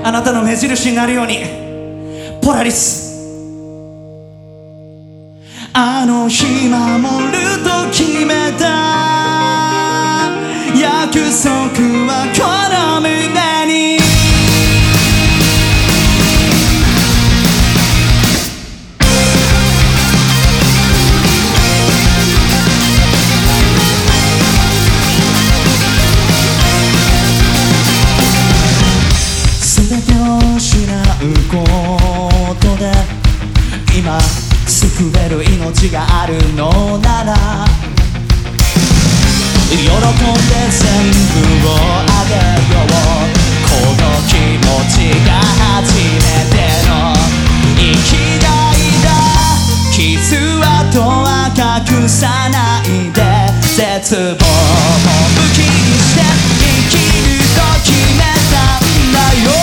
あなたの目印になるように。ポラリス。あの日守ると決めた約束はこの胸に。全てを失うことで今救える命があるのなら、喜んで全部をあげよう。この気持ちが初めての生きがいだ。傷跡は隠さないで、絶望も武器にして生きると決めたんだよ。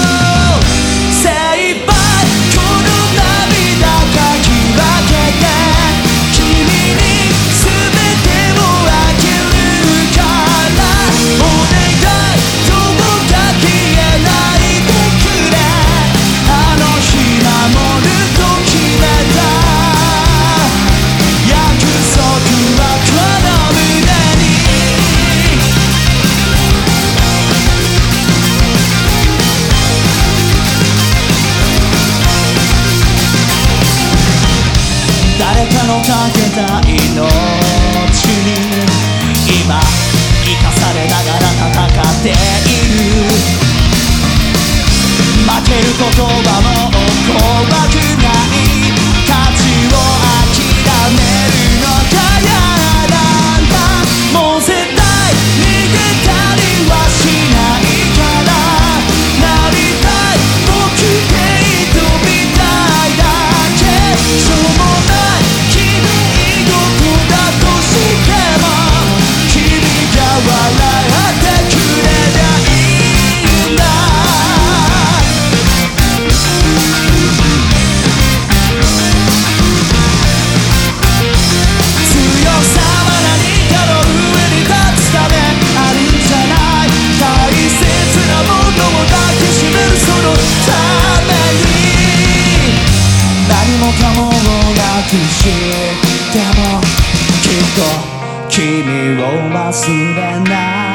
誰かのかけた命に今生かされながら戦っている。負けることはもう怖くない。価値を諦めるのが嫌なんだ。もう絶対逃げたりはしないから。なりたい僕で飛びたいだけ。しょうもないでもきっと君を忘れない。